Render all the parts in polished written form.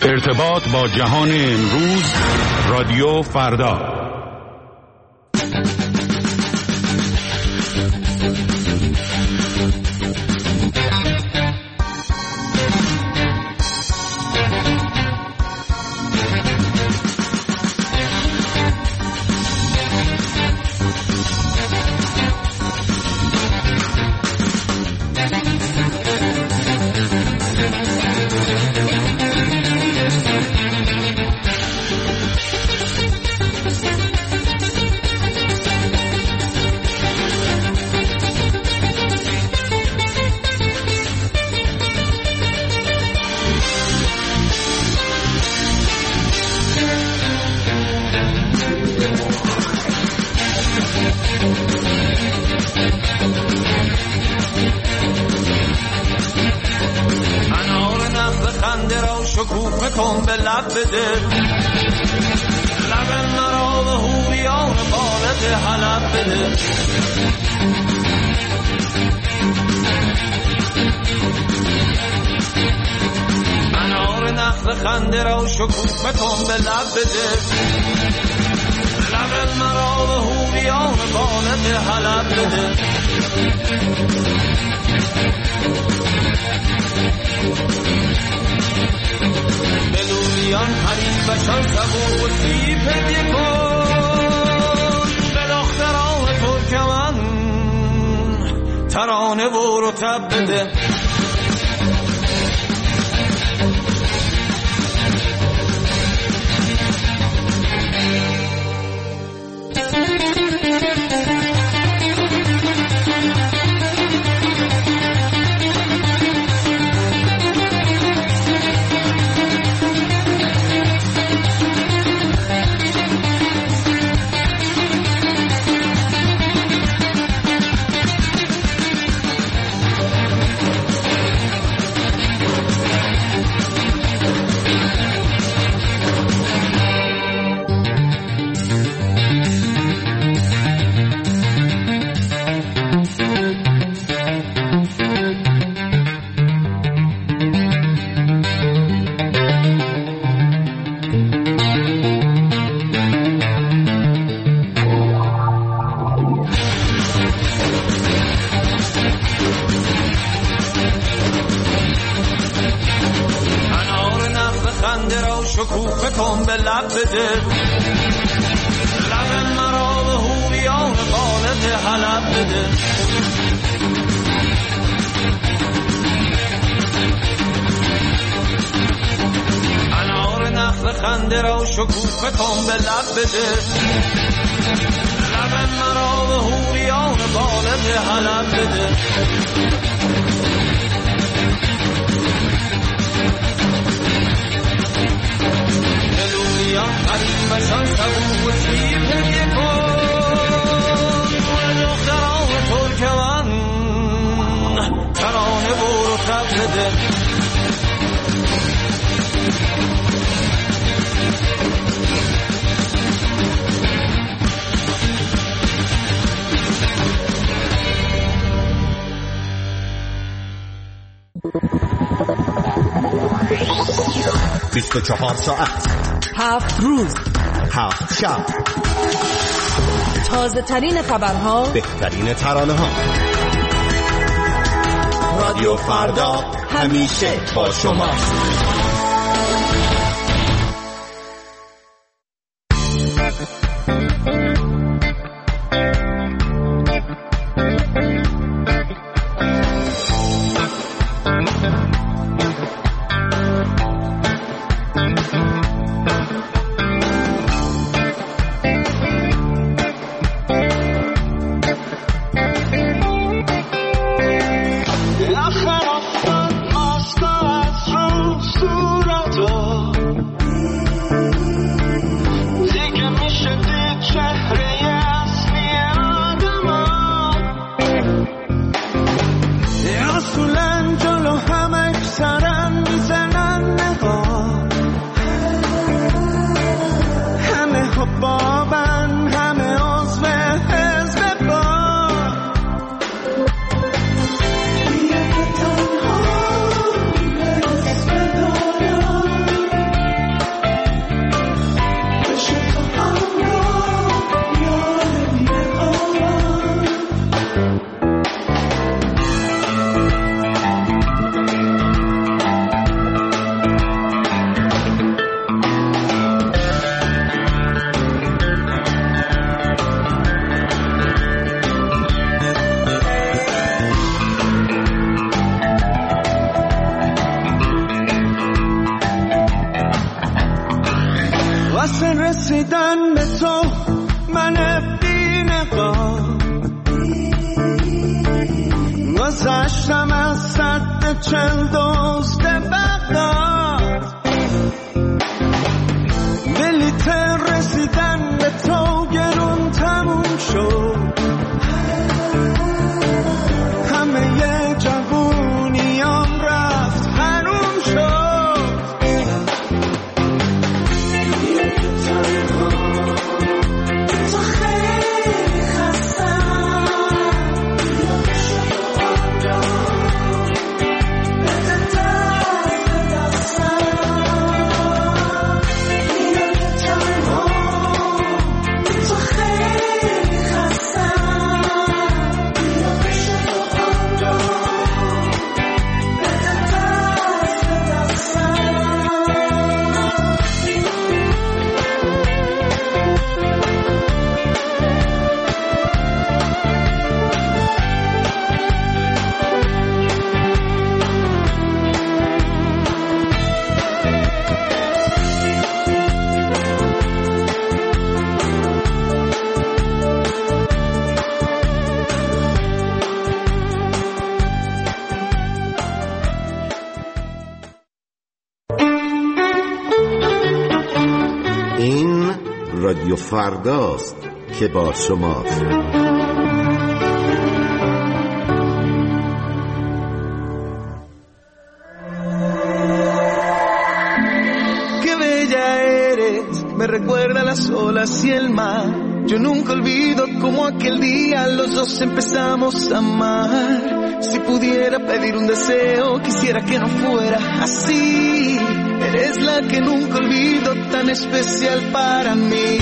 ارتباط با جهان امروز، رادیو فردا. شکوفه کن به لب بده، لب مرا به هوریان بالت حلب بده. انار نخل خنده را شکوفه کن به لب بده، لب مرا به هوریان بالت حلب بده. بلولیان حریفشان سبوتی پدی کن، به دختران ترکمن ترانه و رطب بده. شکوفه کن به لب بده، لب مرا به هوریان بالت حلب بده. انار نخل خنده را شکوفه کن به لب بده، لب مرا به هوریان بالت حلب بده. حریفشان سبوتی پدی کن، به دختران ترکمن ترانه و رطب بده. 24 ساعت 7 روز 7 شب، تازه ترین خبرها، بهترین ترانه ها. رادیو فردا همیشه با شماست. دیگه میشه دید چه واسه رسیدن به تو من بی نقاب گذشتم از سد 40 دزد بغداد بلیط رسیدن به تو گرون تموم شد همه جوونیام رفت حروم شد تو خیلی خستم رادیو فرداست که با شماست. Qué bella eres, me recuerda las olas y el mar. Yo nunca olvido como aquel día los dos empezamos a amar. Si pudiera pedir un deseo, quisiera que no fuera así. Eres la que nunca olvido, tan especial para mí.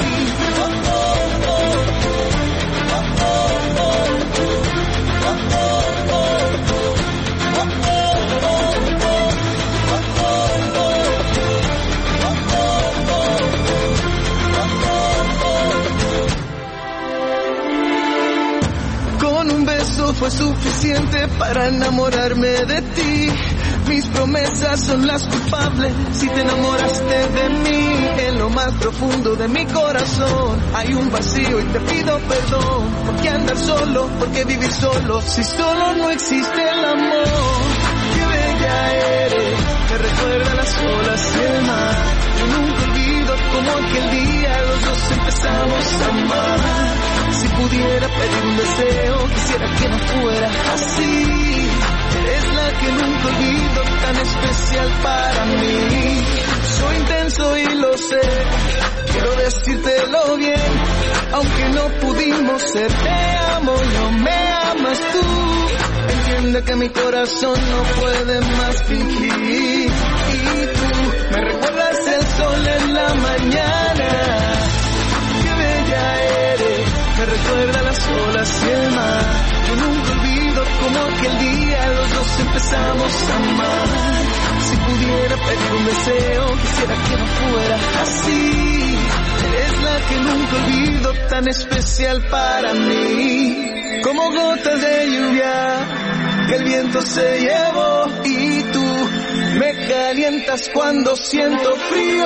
Con un beso fue suficiente para enamorarme de ti. Mis promesas son las culpables si te enamoraste de mí. En lo más profundo de mi corazón hay un vacío y te pido perdón. ¿Por qué andar solo? ¿Por qué vivir solo? Si solo no existe el amor. Qué bella eres, me recuerda las olas y el mar. Yo nunca olvido como aquel día los dos empezamos a amar. Si pudiera pedir un deseo, quisiera que no fuera así. Eres la que nunca olvido, tan especial para mí. Soy intenso y lo sé, quiero decírtelo bien. Aunque no pudimos ser, te amo yo, me amas tú. Entiende que mi corazón no puede más fingir. Y tú me recuerdas el sol en la mañana. Qué bella eres, me recuerda las olas y el mar. Yo nunca olvido como aquel día los dos empezamos a amar. Si pudiera pedir un deseo, quisiera que no fuera así. Eres la que nunca olvido, tan especial para mí. Como gotas de lluvia que el viento se llevó. Y tú me calientas cuando siento frío.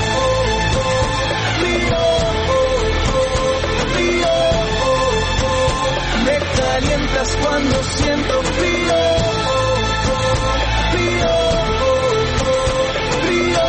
Me calientas cuando siento frío, frío, frío.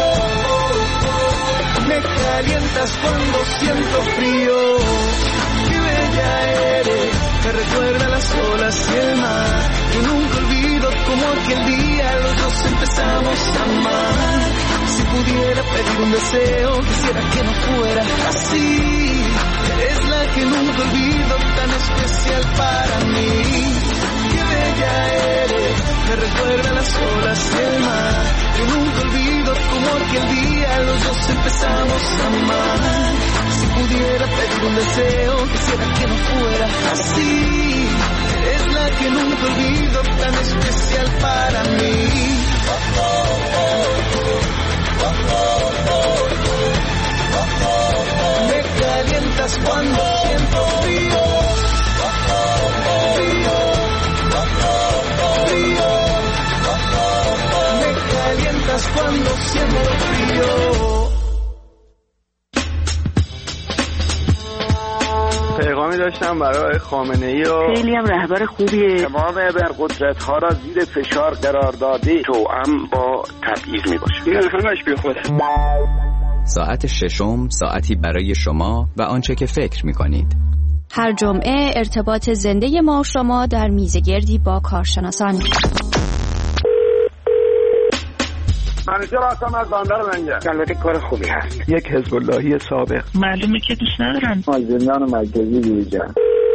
Me calientas cuando siento frío. Qué bella eres, me recuerda las olas y el mar. Yo nunca olvido como aquel día los dos empezamos a amar. Si pudiera pedir un deseo, quisiera que no fuera así. Eres la que nunca olvido, tan especial para mí. Qué bella eres, me recuerda las olas y el mar. Yo nunca olvido como aquel día los dos empezamos a amar. Si pudiera pedir un deseo, quisiera que no fuera así. Eres la que nunca olvido, tan especial para mí. Me calientas cuando siento frío, frío, frío. Me calientas cuando siento frío. داشتم برای خامنه‌ای و خیلی هم رهبر خوبیه. تمام قدرت‌ها را زیر فشار قرار داده، توأم با تبعیض میباشه. این همش بی خوده. ساعت ششم، ساعتی برای شما و آنچه که فکر می‌کنید. هر جمعه ارتباط زنده ما و شما در میزگردی با کارشناسان. منیجر هستم از بندر منجر. البته کار خوبی هست. یک حزب اللهی سابق. معلومه که دوست ندارن. مازندران مرکزی دیجا.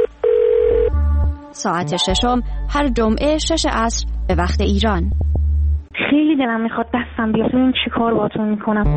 ساعت ششم هر جمعه 6 عصر به وقت ایران. خیلی دلم میخواد دستم بیاد ببینم چی کار باهاتون میکنم.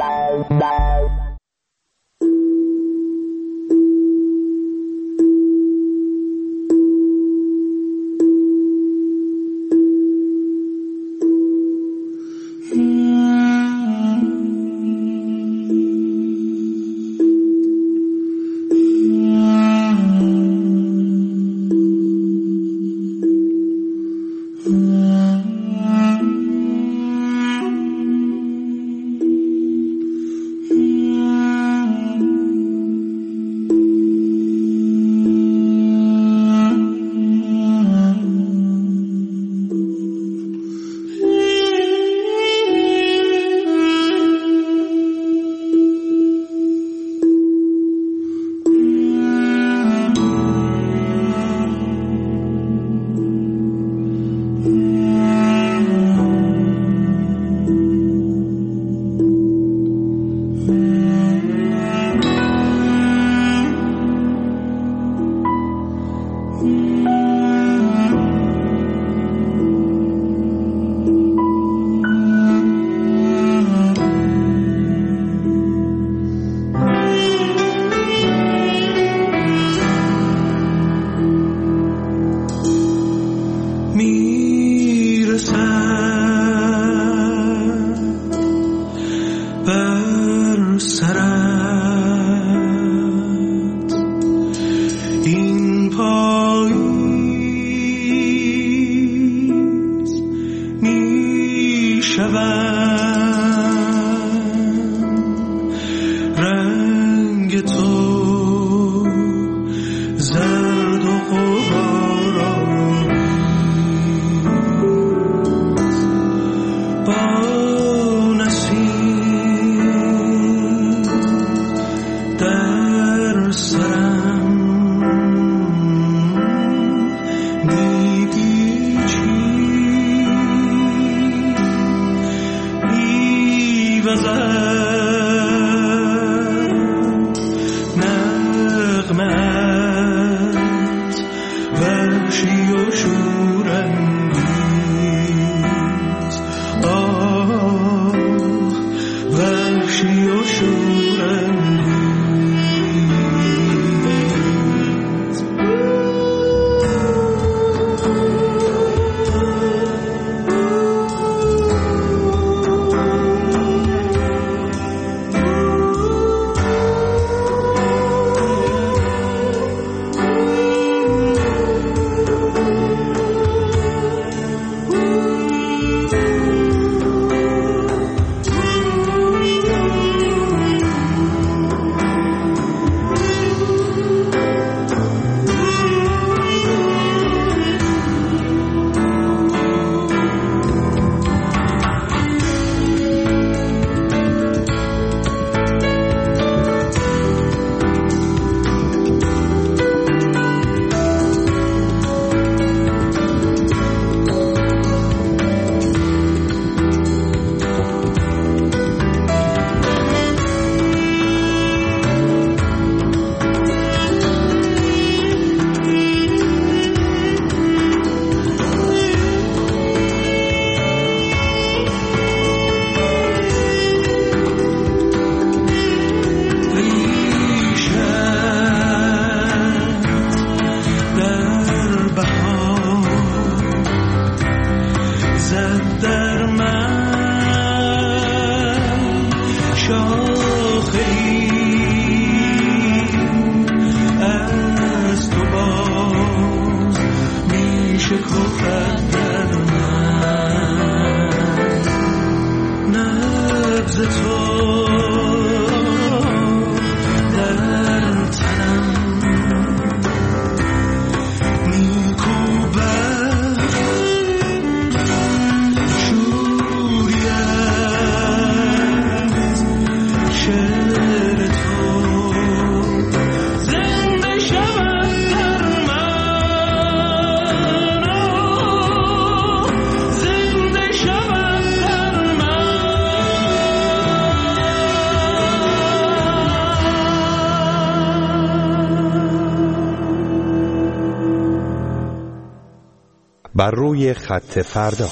بر روی خط فردا.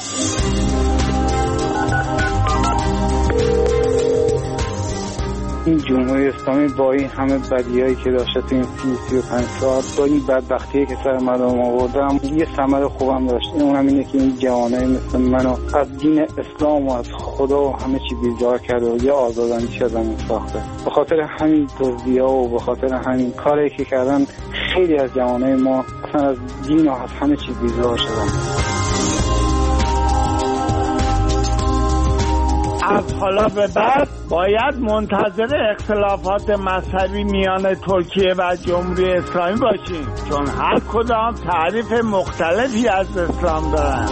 این جمهوری اسلامی با این همه بدیایی که داشته تو این 35 سال، با این بدبختیه که سر مردم آوردم، یه ثمر خوبم داشت. اونم اینه که این جوانای مثل منو از دین اسلام و از خدا و همه چی بیزار کرده و یه آزاداندیش ازمون ساخته. به خاطر همین دزدی‌ها و به خاطر همین کاری که کردن خیلی از جوانای ما اصلا از دین و از همه چی بیزار شدن. از حالا به بعد باید منتظر اختلافات مذهبی میان ترکیه و جمهوری اسلامی باشیم، چون هر کدام تعریف مختلفی از اسلام دارن.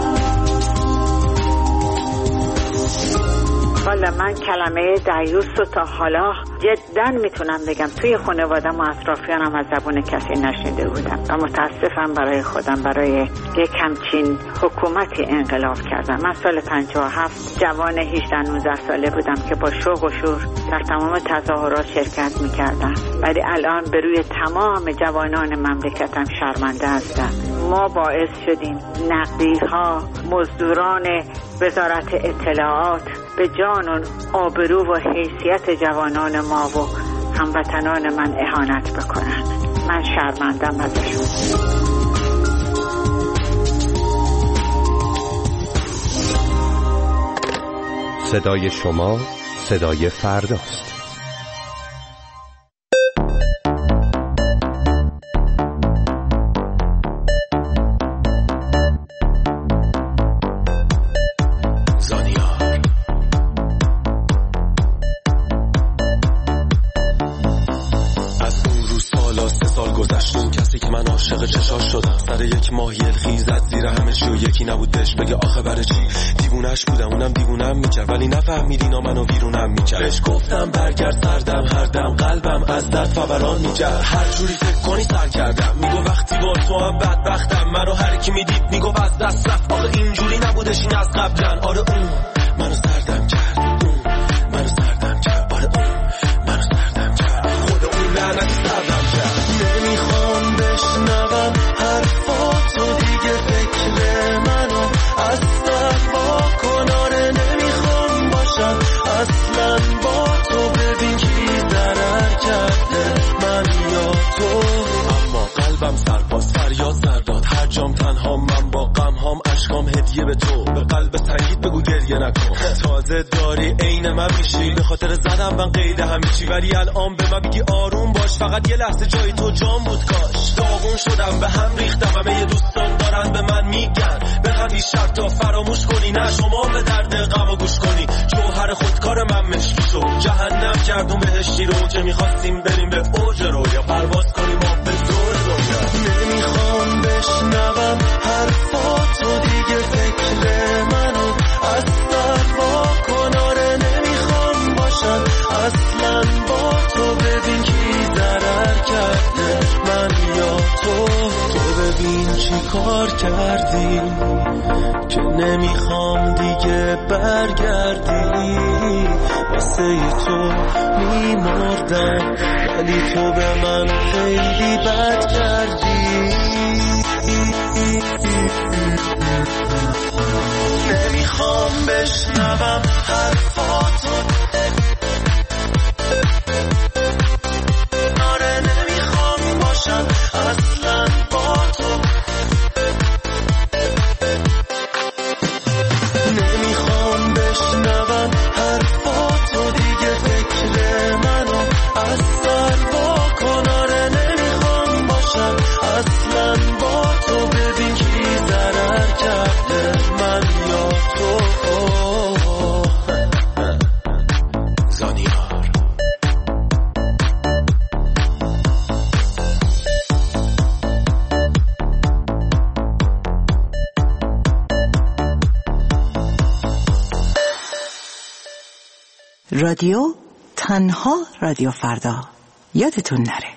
والا من کلمه دیوس رو تا حالا جدا میتونم بگم توی خانواده‌م و اطرافیانم از زبون کسی نشنیده بودم و متاسفم برای خودم برای یک همچین حکومتی انقلاب کردم. من سال 57 جوان 18-19 ساله بودم که با شوق و شور در تمام تظاهرات شرکت میکردم، ولی الان به روی تمام جوانان مملکتم شرمنده هستم. ما باعث شدیم نقدی‌ها، مزدوران وزارت اطلاعات به جان و آبرو و حیثیت جوانان ما و هموطنان من اهانت بکنند. من شرمندم ازشون. صدای شما صدای فرداست. بگه آخه برای چی دیوونش بودم، اونم دیوونم میکرد، ولی نفهمید اینا منو ویرونم میکرد. بهش گفتم برگرد سردم، هر دم قلبم از درد فوران میکرد. هر جوری فکر کنی سر کردم، میگو وقتی با تو هم بدبختم. منو هر کی میدید میگو از دست رفت، آخه اینجوری نبودش این از قبلن. آره اون منو سردم کرد، اون منو سردم کرد، آره اون منو سردم کرد، خود اون لعنتی سردم کرد. نمیخوام بشنوم حرفاتو دیگه، فکر منو اصلا با کناره نمیخوام باشم اصلا با تو. ببین کی ضرر کرده، من یا تو. اما قلبم سرباز فریاد زرداد، هر جام تنها من با غم هام، عشقام هدیه به تو. به قلب سنگیت بگو گریه نکن، تازه داری عین من میشی. به خاطر زدم من قید همیچی، ولی الان به من بگی آروم باش. فقط یه لحظه جای تو جام بود کاش. داغون شدم به هم ریختم، همه یه دوستان دارن به من میگن بخواد این شرط تا فراموش کنی، نه شما به درد غم گوش کنی. جوهر خودکار من مشکی شد، جهنم کردون بهشتی رو که میخواستیم بریم به اوج رویا، پرواز کنیم ما به زور دنیا. نمیخوام بشنوم حرفاتو دیگه، فکر منو اصلا با کناره نمیخوام باشم اصلا با تو. ببین کی ضرر کرده، من یا تو. تو ببین چی کار کردی که نمیخوام دیگه برگردی. واسه تو میمردم ولی تو به من خیلی بد کردی. نمیخوام بشنوم حرفاتو، آره نمیخوام باشم اصلا با تو. نمیخوام بشنوم حرفاتو دیگه، فکر منو اصلا با کن. آره نمیخوام باشم اصلا با تو. ببین کی ضرر کرده، من یا تو. زانیار رادیو تنها رادیو فردا، یادتون نره.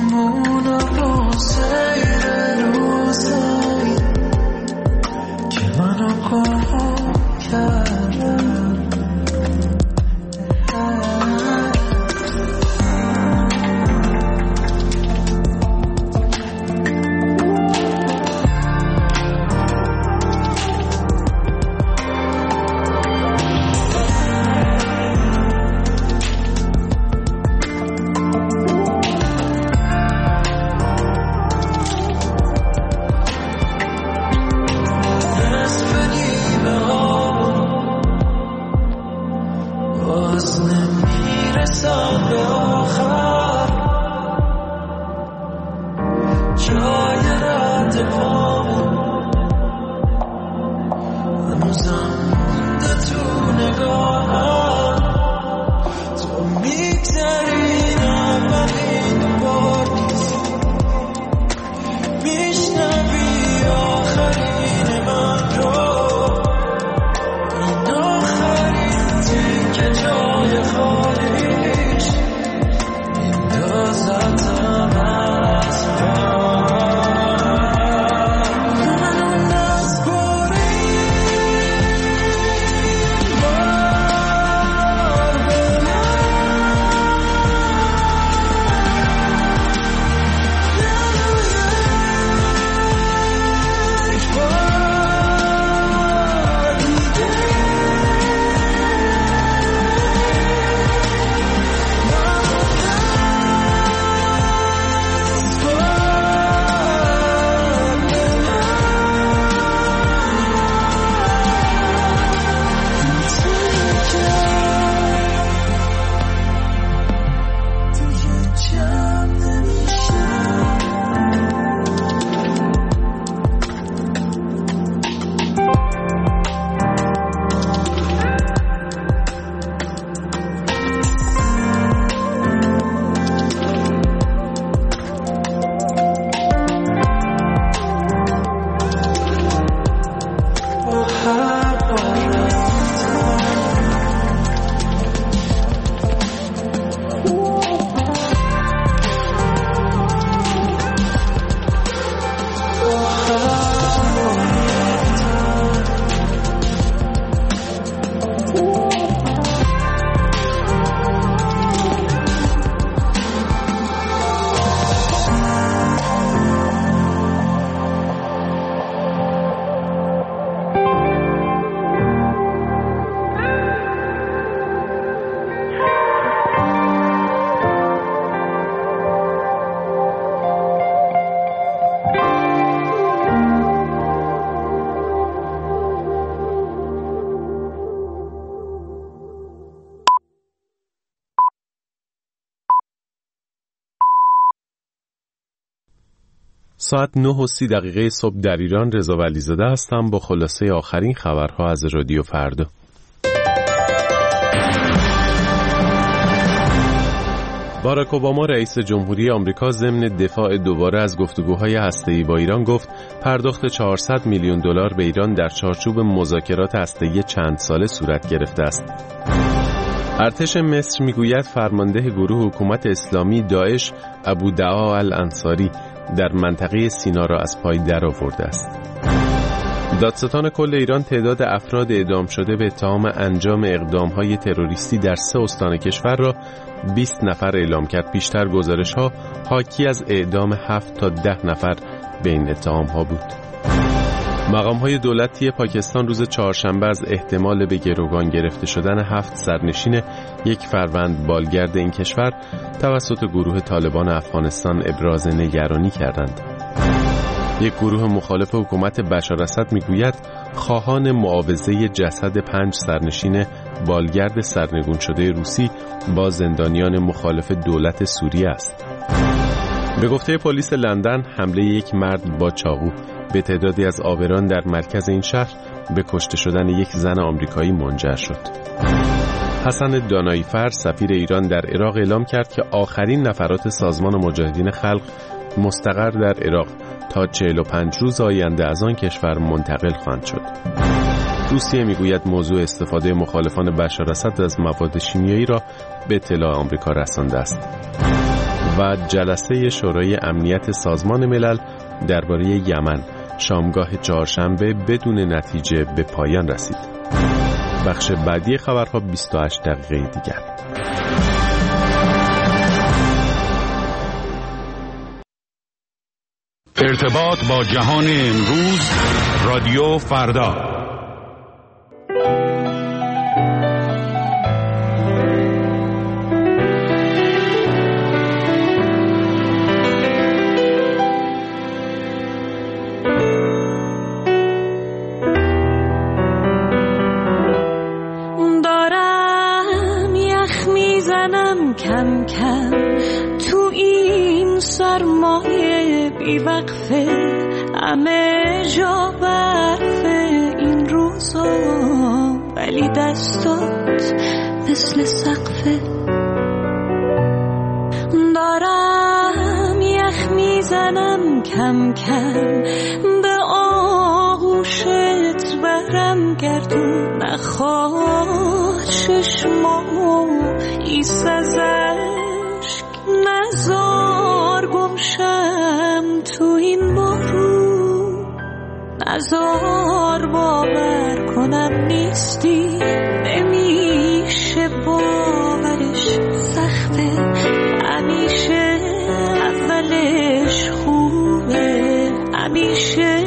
میمونم با سیر روزایی که منو قربان کردم. ساعت 9:30 صبح در ایران. رضا ولیزاده هستم با خلاصه آخرین خبرها از رادیو فردا. باراک اوباما رئیس جمهوری آمریکا ضمن دفاع دوباره از گفتگوهای هسته‌ای با ایران گفت پرداخت 400 میلیون دلار به ایران در چارچوب مذاکرات هسته‌ای چند ساله صورت گرفته است. ارتش مصر میگوید فرمانده گروه حکومت اسلامی داعش ابودعا الانصاری در منطقه سینا را از پای درآورده است. دادستان کل ایران تعداد افراد اعدام شده به اتهام انجام اقدام‌های تروریستی در 3 استان کشور را 20 نفر اعلام کرد. پیشتر گزارش‌ها حاکی از اعدام 7 تا 10 نفر به این اتهام‌ها بود. مقام‌های دولتی پاکستان روز چهارشنبه از احتمال به گروگان گرفته شدن 7 سرنشین 1 فروند بالگرد این کشور توسط گروه طالبان افغانستان ابراز نگرانی کردند. یک گروه مخالف حکومت بشار اسد میگوید خواهان معاوضه جسد 5 سرنشین بالگرد سرنگون شده روسی با زندانیان مخالف دولت سوریه است. به گفته پلیس لندن حمله یک مرد با چاقو به تعدادی از عابران در مرکز این شهر به کشته شدن یک زن آمریکایی منجر شد. حسن داناییفر سفیر ایران در عراق اعلام کرد که آخرین نفرات سازمان مجاهدین خلق مستقر در عراق تا 45 روز آینده از آن کشور منتقل خواهند شد. روسیه میگوید موضوع استفاده مخالفان بشار اسد از مواد شیمیایی را به اطلاع آمریکا رسانده است. و جلسه شورای امنیت سازمان ملل درباره یمن شامگاه چهارشنبه بدون نتیجه به پایان رسید. بخش بعدی خبرها 28 دقیقه دیگر. ارتباط با جهان امروز، رادیو فردا. دارم یخ میزنم کم کم تو این سرمایه بی وقفه، همه جا برفه این روزا، ولی دستات مثل سقفه. دارم یخ میزنم کم کم به آغوشت برم گردون، نخواه چشمامو ایست از عشق، نزار گمشم تو این بارون، نزار باور کنم نیستی، نمیشه باورش سخته، همیشه اولش خوبه، همیشه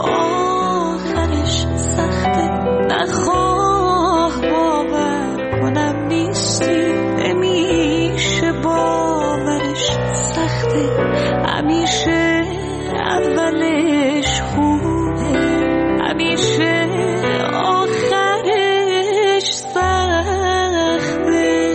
آخرش سخته، نخواه باور کنم نیستی، نمیشه باورش سخته، همیشه اولش خوبه، همیشه آخرش سخته.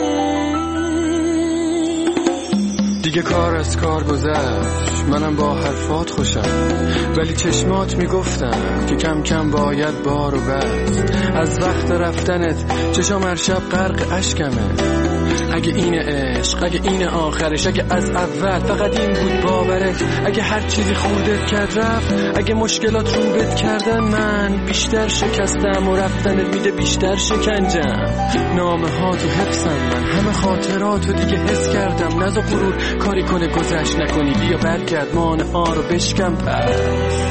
دیگه کار از کار گذشت، منم با حرفات خوشم، ولی چشمات میگفتن که کم کم باید بارو بست. از وقت رفتنت چشام هر شب غرق اشکمه. اگه این عشق، اگه این آخرش، اگه از اول فقط این بود باورت، اگه هر چیزی خوردت کرد رفت، اگه مشکلات رو بد کردن من بیشتر شکستم و رفتنت میده بیشتر شکنجم. نامه ها تو حفظم من، همه خاطراتو دیگه حس کردم، نذار غرور کاری کنه گذشت نکنی، بیا برگرد مانه ها رو بشکم پس.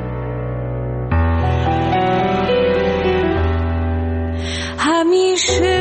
همیشه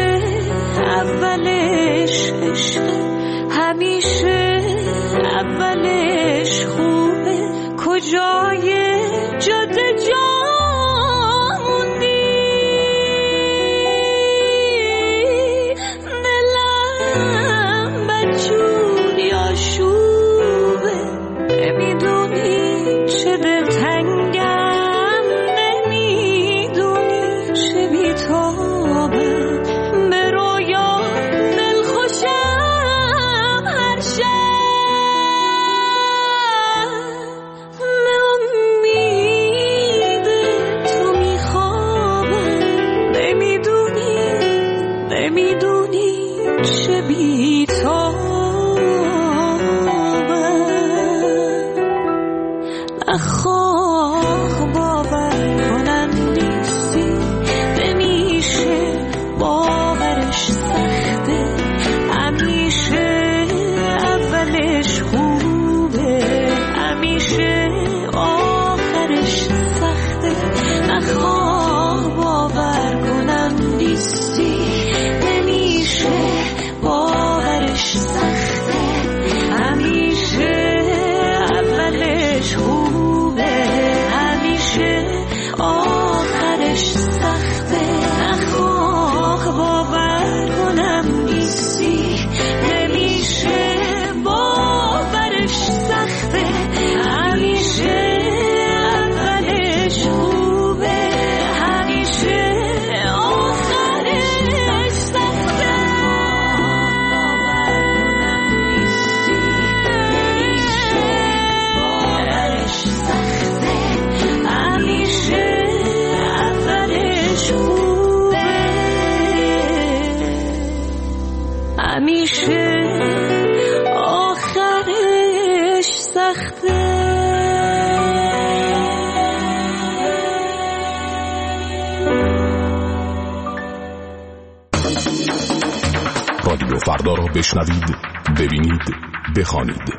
رادیو فردا را بشنوید، ببینید، بخوانید.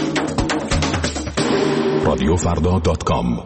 radiofrda.com.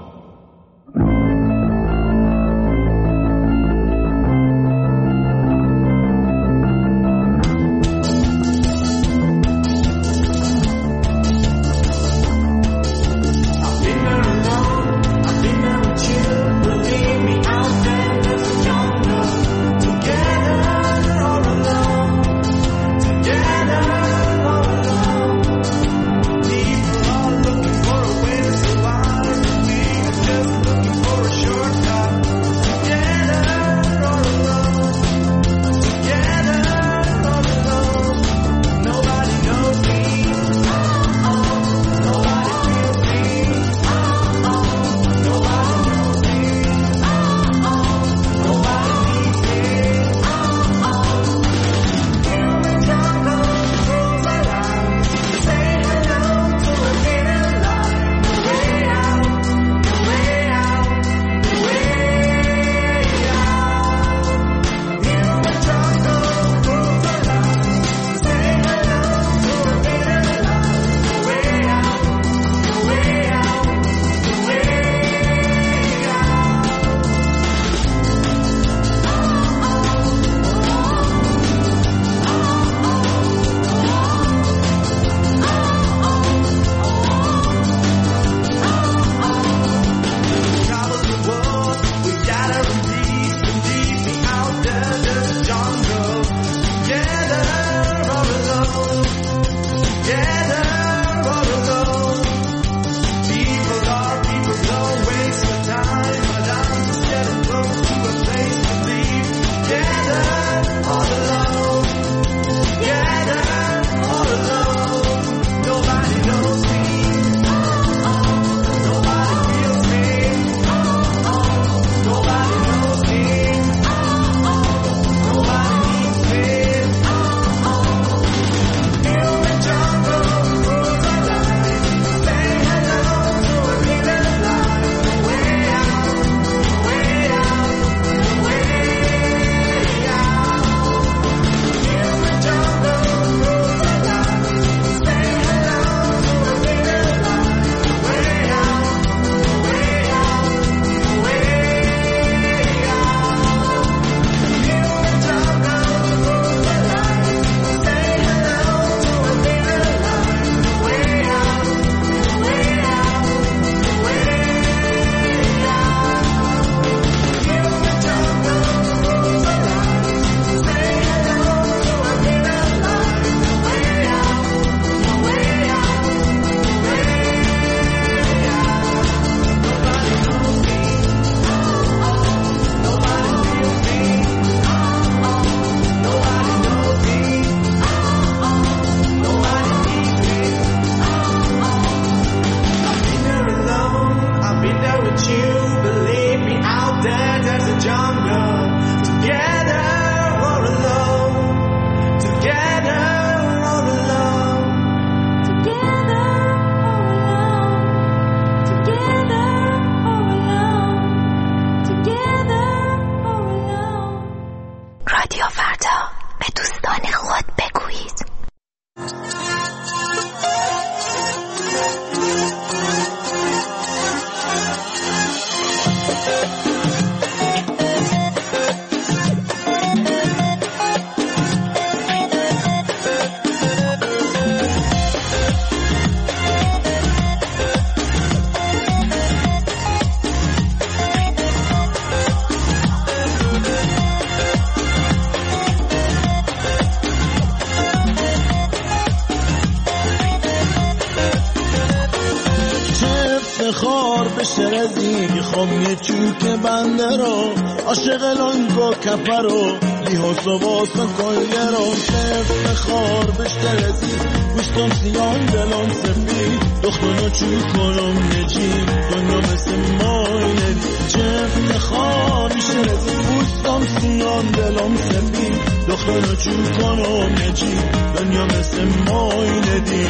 خار بشه رزی میخوام یه چوک بنده رو عاشق لنگو کپه رو بیهوس و واسه کلگه رو سفت خار بشه رزی گوشتم سیان دلم سفید دختانو چوک کنم نجی دنیا مثل مای ندی چفت خار بشه رزی گوشتم سیان دلم سفید دختانو چوک کنم نجی دنیا مثل مای ندی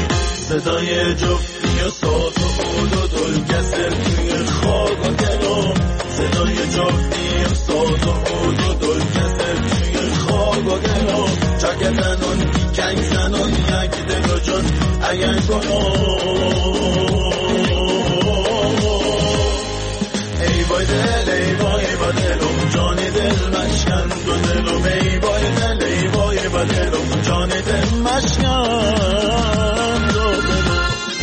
صدای جفتی و ساز و بود و دل کسر توی خاک و دلم صدای جفتی و ساز و بود و دل کسر توی خاک و دلم چکتنان اگر ای وای دل ای وای دلم جان دل مشکن دو دلم ای وای دل ای وای دلم جان دل مشکن دو دلم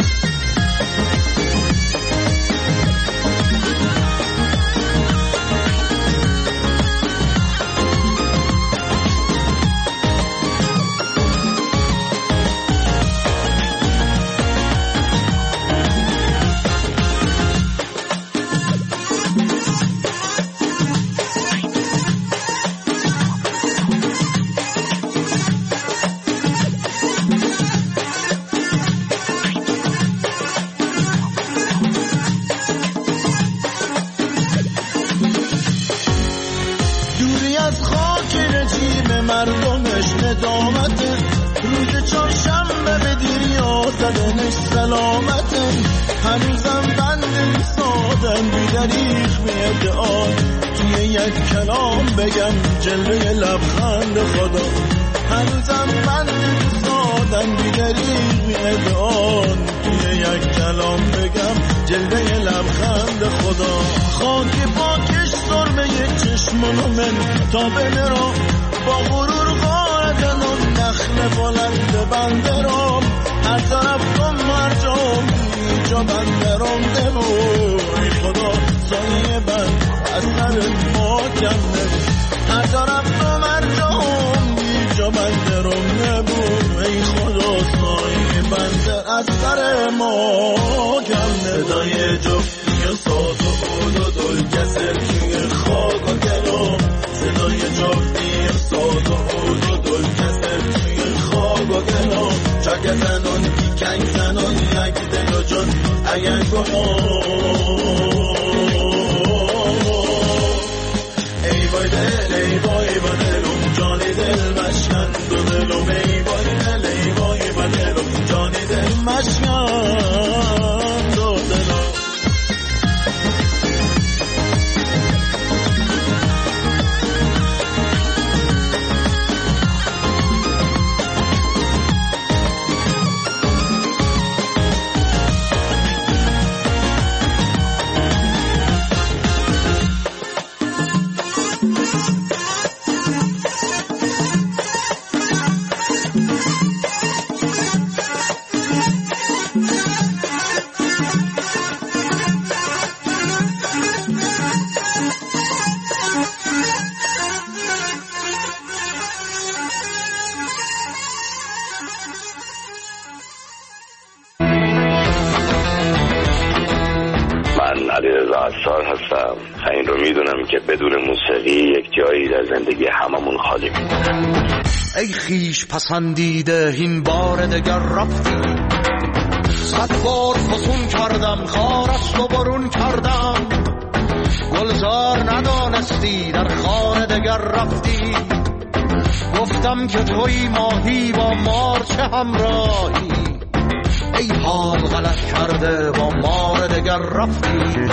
مردمش ندامته روز چهارشنبه به دیریا زدنش سلامته هنوزم بند ایستادم بیدریخ میادعان توی یک کلام بگم جلوه لبخند خدا هنوزم بند ایستادم بیدریخ میادعان توی یک کلام بگم جلوه لبخند خدا خاک پاکش سرمه چشمانو من تا بنرام با غرور قاعدنم نخل بلند بندرم هر طرف کن مرجام اینجا بندرم دبو ای خدا سایه بند از سر ما کنه هر طرف کن مرجام اینجا بندرم دبو ای خدا سایه بند از سر ما کنه صدای جفتی ساز و عود و دل کسر توی خاک و گلم صدای جفتی ساز و عود و دل کسر توی خواب و گلام چاک زنان بیکنگ زنان یک دل و جان اگر ای وای دل ای وای دلم جان دل مشکن دو دلم ای وای دل ای وای دلم جان دل مشکن دو دلم هستم. این رو میدونم که بدون موسیقی یک جایی در زندگی هممون خالی میمونه. ای خیش پسندیده این بار دگر رفتی، صد بار فسون کردم خارست و برون کردم، گلزار ندانستی در خانه دگر رفتی، گفتم که توی ماهی با مار چه همراهی، ای حال غلط کرده با مار دگر رفتی.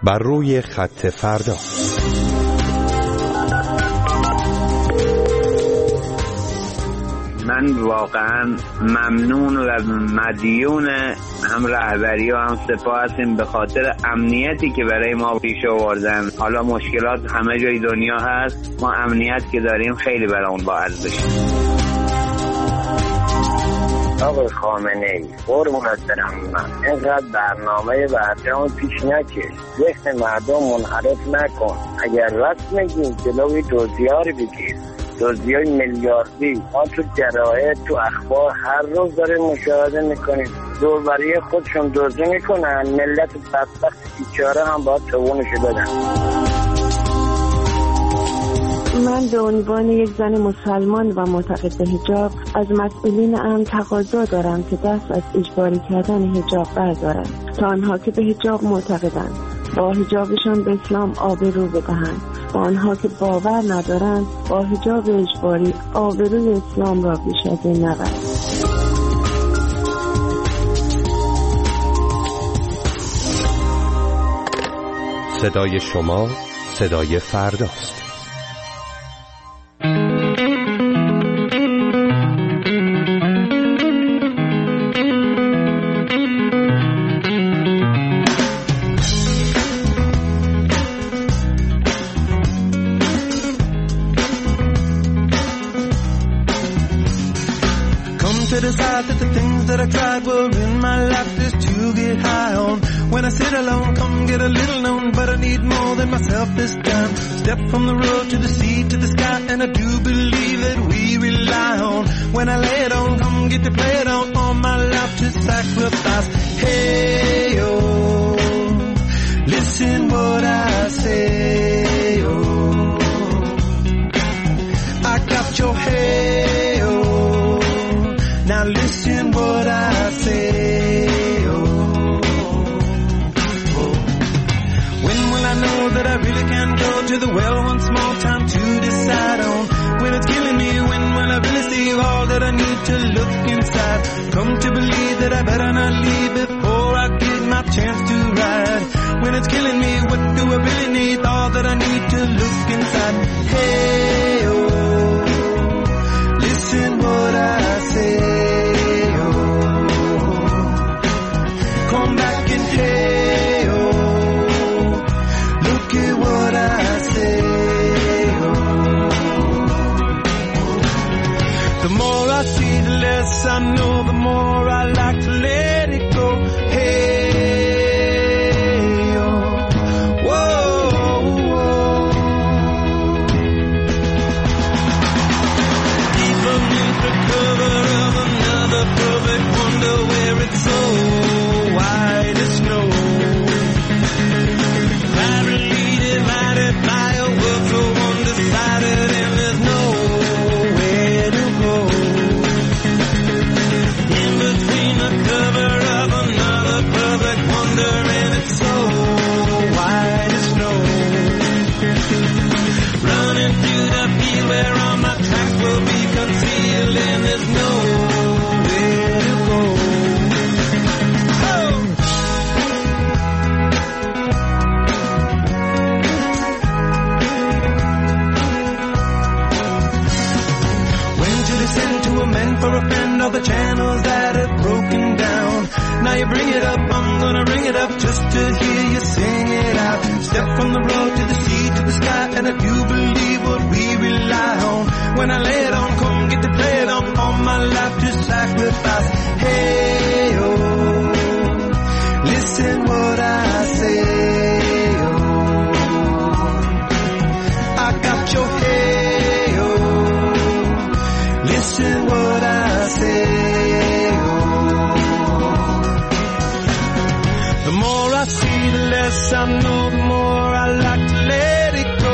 بر روی خط فردا. من واقعا ممنون و مدیون هم رهبری و هم سپاه هستیم به خاطر امنیتی که برای ما پیش آوردن. حالا مشکلات همه جای دنیا هست، ما امنیت که داریم خیلی برای اون با ارزشه. آقای خامنه‌ای قربونت برم، من اینقدر برنامه برجام پیش نکش، ذهن مردم منحرف نکن. اگر راست میگی جلوی دزدی‌ها رو بگیر، دزدی‌های میلیاردی ما تو جراید تو اخبار هر روز داریم مشاهده میکنیم. دوربری خودشون دزدی میکنن، ملت بدبخت بیچاره هم باید توانشو بدن. من به عنوان یک زن مسلمان و معتقد به حجاب از مسئولین امن تقاضا دارم که دست از اجباری کردن حجاب بردارند تا آنها که به حجاب معتقدند با حجابشان به اسلام آبرو بدهند و آنها که باور ندارند با حجاب اجباری آبروی اسلام را بیش از این نبرند. صدای شما صدای فرداست. To decide that the things that I tried were in my life just to get high on. When I sit alone, come get a little known, but I need more than myself this time. Step from the road to the sea to the sky, and I do believe that we rely on. When I lay it on, come get to play it on, all my life to sacrifice. Hey, oh, listen what I say, oh, I got your hey, oh. Now listen what I say, oh, oh. When will I know that I really can go to the well once more? Time to decide on when it's killing me. When will I really see all that I need to look inside? Come to believe that I better not leave before I get my chance to ride. When it's killing me, what do I really need? All that I need to look inside. Hey, oh, listen what I say. Come back and hey, oh, look at what I say, oh. The more I see, the less I know, the more I like to let it go. Hey, oh, whoa, whoa. Deep beneath the cover of another perfect wonder where it's so white as snow, privately divided by a world so undecided, and there's nowhere to go. In between the cover of another perfect wonder, and it's so white as snow, running through the field where all my tracks will be concealed, and there's nowhere to go. For a friend, all the channels that have broken down. Now you bring it up, I'm gonna ring it up just to hear you sing it out. Step from the road to the sea to the sky, and I do believe what we rely on. When I lay it on, come get to play it on, all my life to sacrifice. Hey, oh, listen what I say, oh, I got your hey, oh, listen what I say, oh. The more I see, the less I know, the more I like to let it go.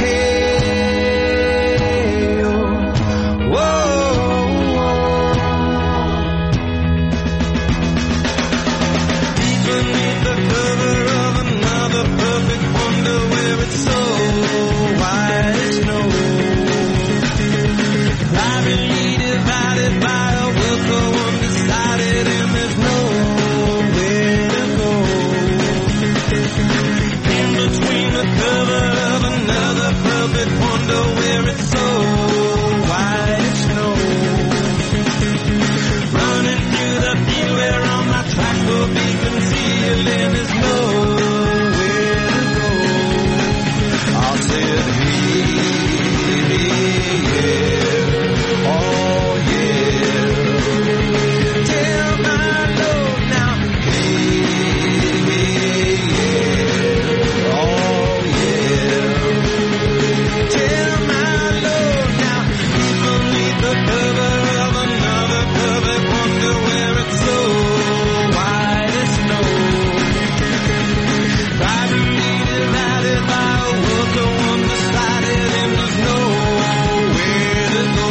Hey, oh, whoa, whoa. Deep beneath the cover of another perfect wonder where it's so white as snow, privately divided by a world so undecided, and there's nowhere to go. In feeling there's nowhere to go. I said, hey, yeah, oh yeah. Tell my love now, hey, yeah, oh yeah. Tell my love now, beneath the cover of another perfect wonder where it's so white as snow. I believe that if I was the one decided and there's nowhere to go.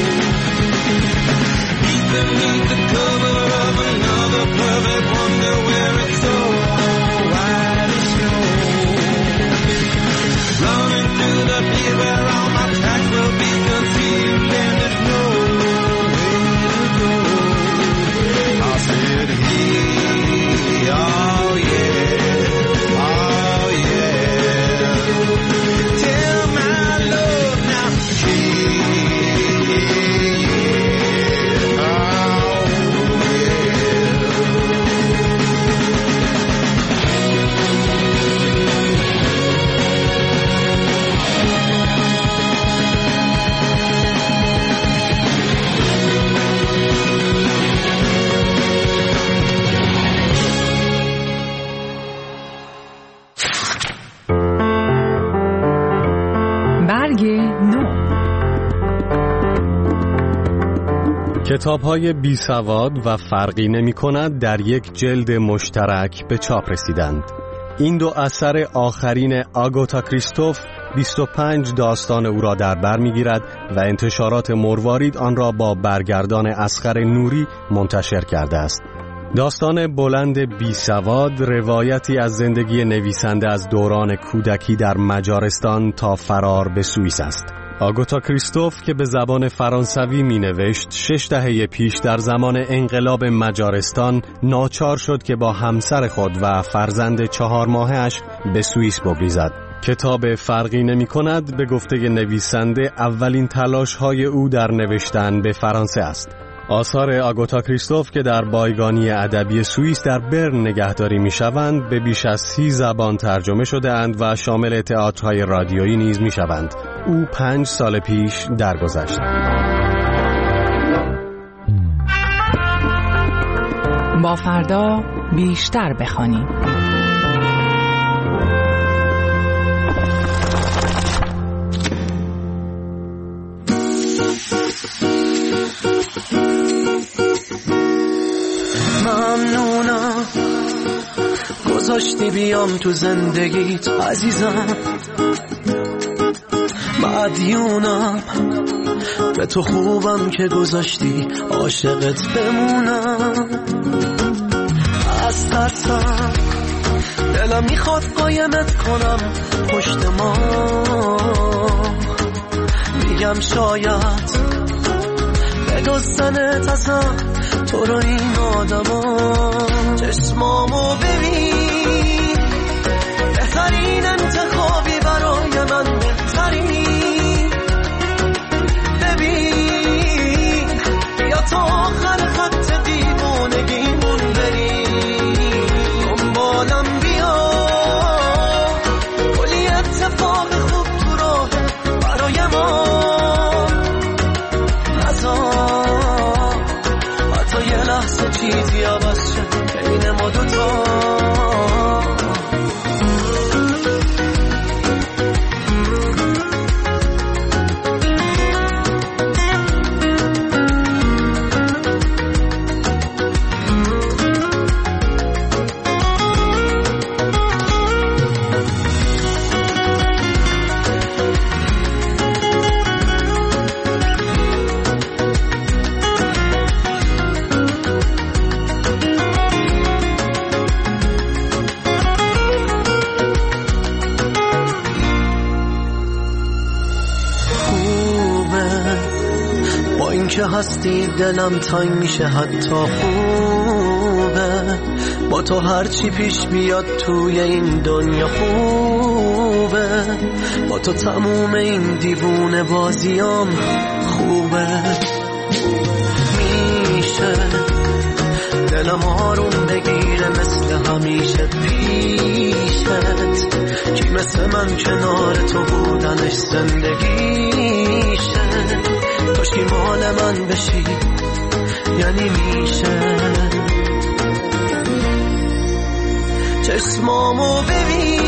Beneath the cover of another perfect wonder where it's so white as snow. Running through the field where all my tracks will be concealed and there's nowhere to go. I said, hey, oh yeah, oh yeah. Tell my love now, hey, yeah, oh برگ نو. کتاب‌های بی‌سواد و فرقی نمی‌کند در یک جلد مشترک به چاپ رسیدند. این دو اثر آخرین آگوتا کریستوف 25 داستان او را در بر می‌گیرد و انتشارات مروارید آن را با برگردان اصغر نوری منتشر کرده است. داستان بلند بی‌سواد روایتی از زندگی نویسنده از دوران کودکی در مجارستان تا فرار به سوئیس است. آگوتا کریستوف که به زبان فرانسوی می نوشت 6 دهه پیش در زمان انقلاب مجارستان ناچار شد که با همسر خود و فرزند 4 ماهه‌اش به سوئیس بگریزد. کتاب فرقی نمی کند به گفته نویسنده اولین تلاش‌های او در نوشتن به فرانسه است. آثار آگوتا کریستوف که در بایگانی ادبی سوئیس در برن نگهداری می‌شوند به بیش از 30 زبان ترجمه شده اند و شامل تئاترهای رادیویی نیز می‌شوند. او 5 سال پیش درگذشت. با فردا بیشتر بخوانیم. ممنونم گذاشتی بیام تو زندگیت عزیزم، مدیونم به تو خوبم که گذاشتی عاشقت بمونم. از ترسم دلم میخواد قایمت کنم پشت ما، میگم شاید بدزدنت ازم تو رو این آدما. چشمامو ببین بهترین انتخابی برای من، بهترین. ببین یا تا آخر خط دیوونگیمون بریم، دنبالم بیا کلی اتفاق خوب تو راه برای ما. نزار حتی یه لحظه چیزی عوض شد بین ما دوتا. که هستی دلم تنگ میشه حتی خوبه، با تو هرچی پیش بیاد توی این دنیا خوبه، با تو تموم این دیوونه بازیام خوبه. میشه دلم آروم بگیره مثل همیشه پیشت، کی مثل من کنار تو بودنش زندگیشه، کاشکی مال من بشی یعنی میشه. چشمامو ببین